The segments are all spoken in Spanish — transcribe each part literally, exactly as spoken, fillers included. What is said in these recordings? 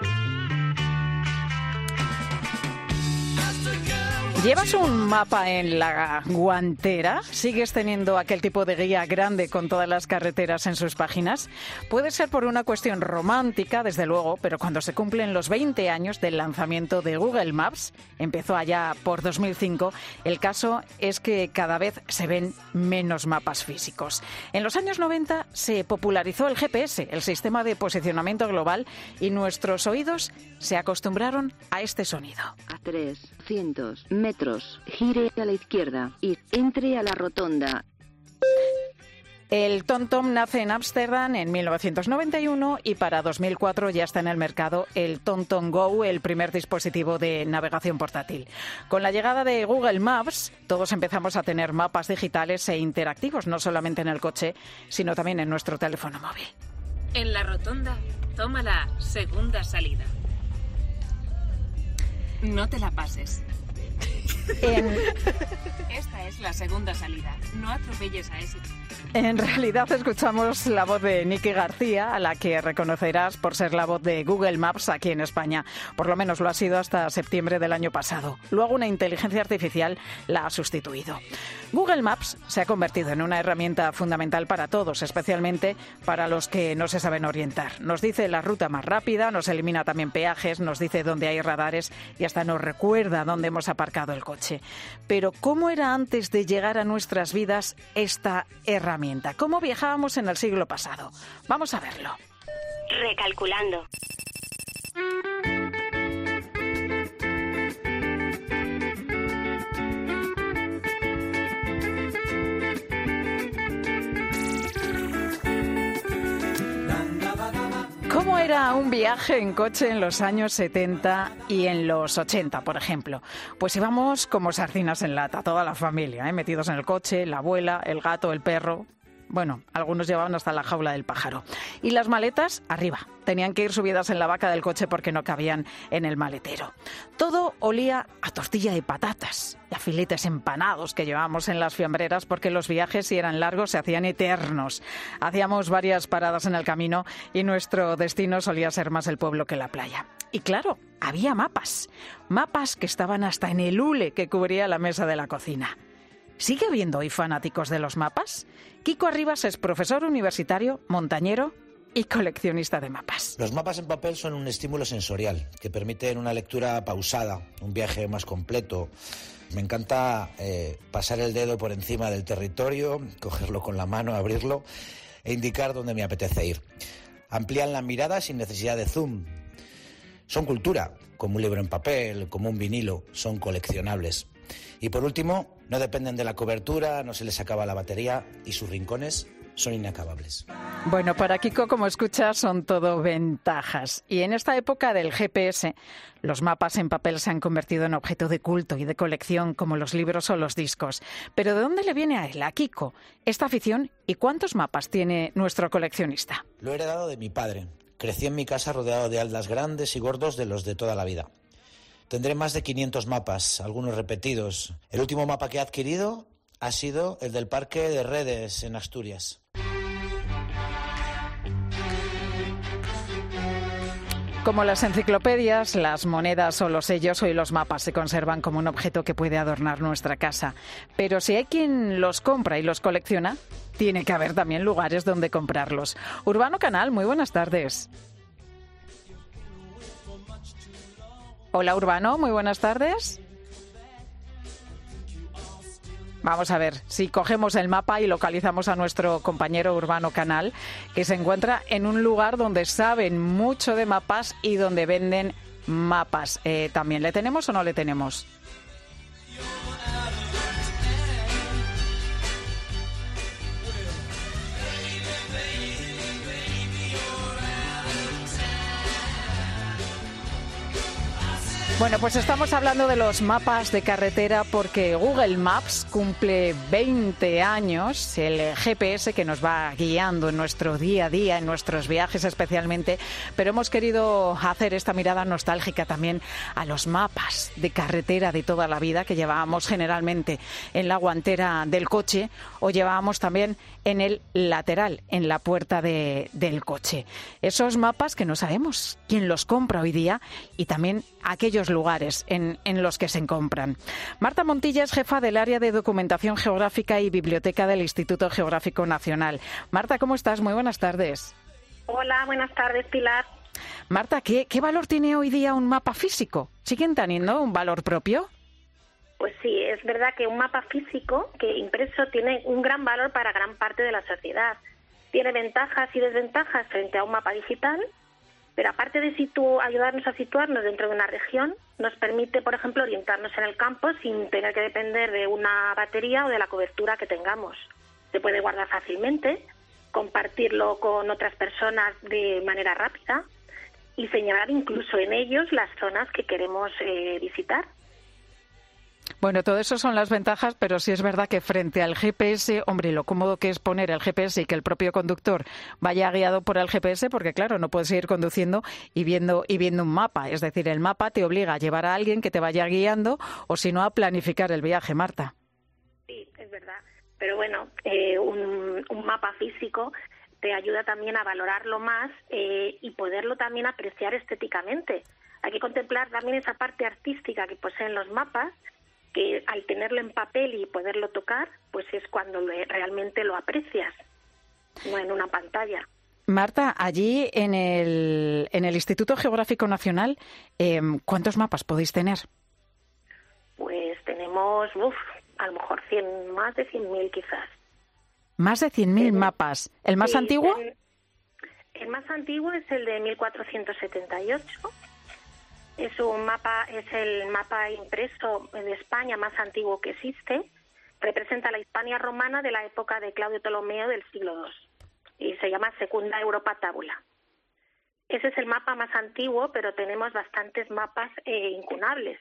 ¿Llevas un mapa en la guantera? ¿Sigues teniendo aquel tipo de guía grande con todas las carreteras en sus páginas? Puede ser por una cuestión romántica, desde luego, pero cuando se cumplen los veinte años del lanzamiento de Google Maps, empezó allá por dos mil cinco, el caso es que cada vez se ven menos mapas físicos. En los años noventa se popularizó el G P S, el sistema de posicionamiento global, y nuestros oídos se acostumbraron a este sonido. A trescientos metros, gire a la izquierda y entre a la rotonda. El TomTom nace en Ámsterdam en mil novecientos noventa y uno y para dos mil cuatro ya está en el mercado el TomTom Go, el primer dispositivo de navegación portátil. Con la llegada de Google Maps, todos empezamos a tener mapas digitales e interactivos, no solamente en el coche, sino también en nuestro teléfono móvil. En la rotonda, toma la segunda salida. No te la pases. En... Esta es la segunda salida. No atropelles a ese. En realidad escuchamos la voz de Nicky García, a la que reconocerás por ser la voz de Google Maps aquí en España. Por lo menos lo ha sido hasta septiembre del año pasado. Luego una inteligencia artificial la ha sustituido. Google Maps se ha convertido en una herramienta fundamental para todos, especialmente para los que no se saben orientar. Nos dice la ruta más rápida, nos elimina también peajes, nos dice dónde hay radares y hasta nos recuerda dónde hemos aparcado el coche. Pero ¿cómo era antes de llegar a nuestras vidas esta herramienta? ¿Cómo viajábamos en el siglo pasado? Vamos a verlo. Recalculando. ¿Cómo era un viaje en coche en los años setenta y en los ochenta, por ejemplo? Pues íbamos como sardinas en lata, toda la familia, ¿eh? Metidos en el coche, la abuela, el gato, el perro. Bueno, algunos llevaban hasta la jaula del pájaro. Y las maletas, arriba. Tenían que ir subidas en la baca del coche porque no cabían en el maletero. Todo olía a tortilla de patatas y a filetes empanados que llevábamos en las fiambreras porque los viajes, si eran largos, se hacían eternos. Hacíamos varias paradas en el camino y nuestro destino solía ser más el pueblo que la playa. Y claro, había mapas. Mapas que estaban hasta en el hule que cubría la mesa de la cocina. ¿Sigue habiendo hoy fanáticos de los mapas? Kiko Arribas es profesor universitario, montañero y coleccionista de mapas. Los mapas en papel son un estímulo sensorial que permiten una lectura pausada, un viaje más completo. Me encanta eh, pasar el dedo por encima del territorio, cogerlo con la mano, abrirlo e indicar dónde me apetece ir. Amplían la mirada sin necesidad de zoom. Son cultura, como un libro en papel, como un vinilo, son coleccionables. Y por último, no dependen de la cobertura, no se les acaba la batería y sus rincones son inacabables. Bueno, para Kiko, como escuchas, son todo ventajas. Y en esta época del G P S, los mapas en papel se han convertido en objeto de culto y de colección, como los libros o los discos. Pero ¿de dónde le viene a él, a Kiko, esta afición y cuántos mapas tiene nuestro coleccionista? Lo he heredado de mi padre. Crecí en mi casa rodeado de aldas grandes y gordos de los de toda la vida. Tendré más de quinientos mapas, algunos repetidos. El último mapa que he adquirido ha sido el del Parque de Redes, en Asturias. Como las enciclopedias, las monedas o los sellos, hoy los mapas se conservan como un objeto que puede adornar nuestra casa. Pero si hay quien los compra y los colecciona, tiene que haber también lugares donde comprarlos. Urbano Canal, muy buenas tardes. Hola, Urbano, muy buenas tardes. Vamos a ver si cogemos el mapa y localizamos a nuestro compañero Urbano Canal, que se encuentra en un lugar donde saben mucho de mapas y donde venden mapas. Eh, ¿También le tenemos o no le tenemos? Bueno, pues estamos hablando de los mapas de carretera porque Google Maps cumple veinte años, el G P S que nos va guiando en nuestro día a día, en nuestros viajes especialmente, pero hemos querido hacer esta mirada nostálgica también a los mapas de carretera de toda la vida que llevábamos generalmente en la guantera del coche o llevábamos también en el lateral, en la puerta de, del coche. Esos mapas que no sabemos quién los compra hoy día y también aquellos lugares en, en los que se compran. Marta Montilla es jefa del área de documentación geográfica y biblioteca del Instituto Geográfico Nacional. Marta, ¿cómo estás? Muy buenas tardes. Hola, buenas tardes, Pilar. Marta, ¿qué, qué valor tiene hoy día un mapa físico? ¿Siguen teniendo un valor propio? Pues sí, es verdad que un mapa físico que impreso tiene un gran valor para gran parte de la sociedad. Tiene ventajas y desventajas frente a un mapa digital, pero aparte de situ- ayudarnos a situarnos dentro de una región, nos permite, por ejemplo, orientarnos en el campo sin tener que depender de una batería o de la cobertura que tengamos. Se puede guardar fácilmente, compartirlo con otras personas de manera rápida y señalar incluso en ellos las zonas que queremos eh, visitar. Bueno, todo eso son las ventajas, pero sí es verdad que frente al G P S, hombre, lo cómodo que es poner el G P S y que el propio conductor vaya guiado por el G P S, porque claro, no puedes ir conduciendo y viendo y viendo un mapa. Es decir, el mapa te obliga a llevar a alguien que te vaya guiando o si no a planificar el viaje, Marta. Sí, es verdad. Pero bueno, eh, un, un mapa físico te ayuda también a valorarlo más eh, y poderlo también apreciar estéticamente. Hay que contemplar también esa parte artística que poseen los mapas, que al tenerlo en papel y poderlo tocar, pues es cuando lo, realmente lo aprecias, no en una pantalla. Marta, allí en el, en el Instituto Geográfico Nacional, eh, ¿cuántos mapas podéis tener? Pues tenemos, uf, a lo mejor cien, más de cien mil quizás. Más de cien mil mapas. ¿El más sí, antiguo? El, el más antiguo es el de mil cuatrocientos setenta y ocho. Es un mapa, es el mapa impreso de España más antiguo que existe. Representa la Hispania romana de la época de Claudio Ptolomeo del siglo segundo y se llama Secunda Europa Tabula. Ese es el mapa más antiguo, pero tenemos bastantes mapas eh, incunables.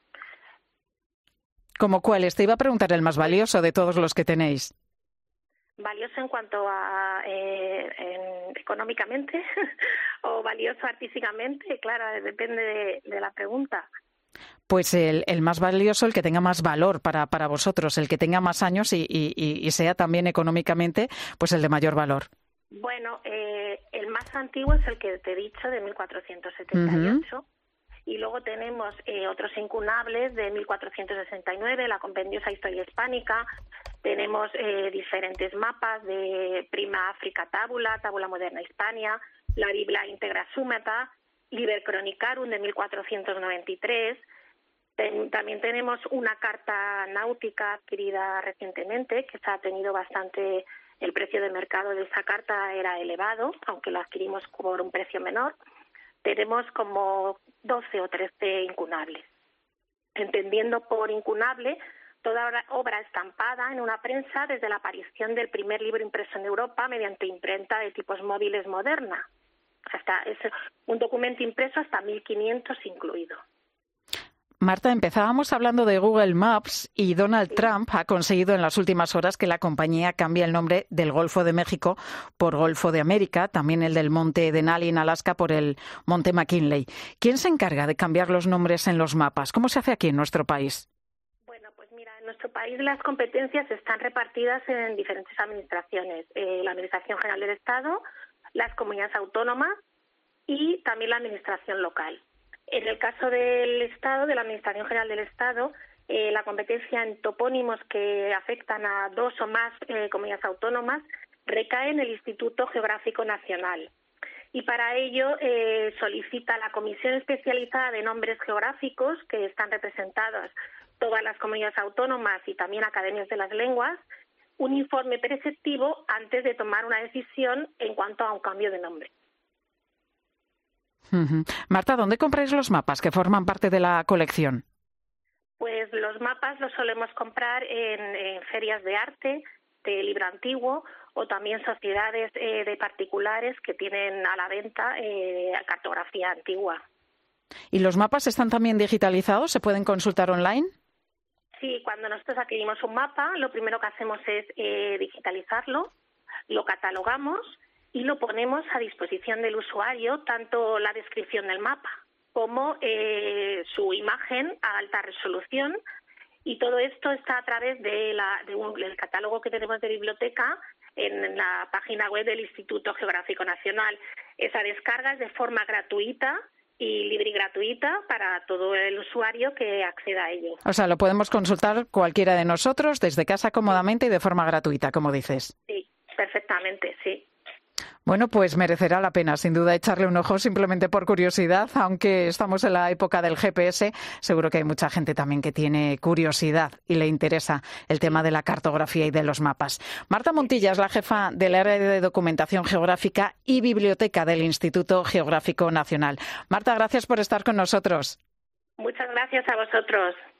¿Cómo cuáles? Te iba a preguntar el más valioso de todos los que tenéis. Valioso en cuanto a eh, en, económicamente o valioso artísticamente, claro, depende de, de la pregunta. Pues el, el más valioso, el que tenga más valor para, para vosotros, el que tenga más años y, y, y sea también económicamente, pues el de mayor valor. Bueno, eh, el más antiguo es el que te he dicho, de mil cuatrocientos setenta y ocho. Uh-huh. Y luego tenemos eh, otros incunables de mil cuatrocientos sesenta y nueve, la Compendiosa Historia Hispánica. Tenemos eh, diferentes mapas de Prima Africa Tabula, Tabula Moderna Hispania, la Biblia Integra Súmeta, Liber Chronicarum de mil cuatrocientos noventa y tres. Ten, también tenemos una carta náutica adquirida recientemente, que se ha tenido bastante, el precio de mercado de esa carta era elevado, aunque lo adquirimos por un precio menor. Tenemos como doce o trece incunables. Entendiendo por incunable toda obra estampada en una prensa desde la aparición del primer libro impreso en Europa mediante imprenta de tipos móviles moderna. Hasta es un documento impreso hasta mil quinientos incluido. Marta, empezábamos hablando de Google Maps y Donald sí. Trump ha conseguido en las últimas horas que la compañía cambie el nombre del Golfo de México por Golfo de América, también el del Monte Denali en Alaska por el Monte McKinley. ¿Quién se encarga de cambiar los nombres en los mapas? ¿Cómo se hace aquí en nuestro país? Bueno, pues mira, en nuestro país las competencias están repartidas en diferentes administraciones. Eh, la Administración General del Estado, las comunidades autónomas y también la Administración local. En el caso del Estado, de la Administración General del Estado, eh, la competencia en topónimos que afectan a dos o más eh, comunidades autónomas recae en el Instituto Geográfico Nacional. Y para ello eh, solicita a la Comisión Especializada de Nombres Geográficos, que están representadas todas las comunidades autónomas y también academias de las lenguas, un informe preceptivo antes de tomar una decisión en cuanto a un cambio de nombre. Uh-huh. Marta, ¿dónde compráis los mapas que forman parte de la colección? Pues los mapas los solemos comprar en, en ferias de arte, de libro antiguo o también sociedades eh, de particulares que tienen a la venta eh, cartografía antigua. ¿Y los mapas están también digitalizados? ¿Se pueden consultar online? Sí, cuando nosotros adquirimos un mapa, lo primero que hacemos es eh, digitalizarlo, lo catalogamos y lo ponemos a disposición del usuario, tanto la descripción del mapa como eh, su imagen a alta resolución. Y todo esto está a través de la, de un, del catálogo que tenemos de biblioteca en la página web del Instituto Geográfico Nacional. Esa descarga es de forma gratuita y libre y gratuita para todo el usuario que acceda a ello. O sea, lo podemos consultar cualquiera de nosotros desde casa cómodamente y de forma gratuita, como dices. Sí, perfectamente, sí. Bueno, pues merecerá la pena, sin duda, echarle un ojo simplemente por curiosidad, aunque estamos en la época del G P S, seguro que hay mucha gente también que tiene curiosidad y le interesa el tema de la cartografía y de los mapas. Marta Montilla es la jefa del área de documentación geográfica y biblioteca del Instituto Geográfico Nacional. Marta, gracias por estar con nosotros. Muchas gracias a vosotros.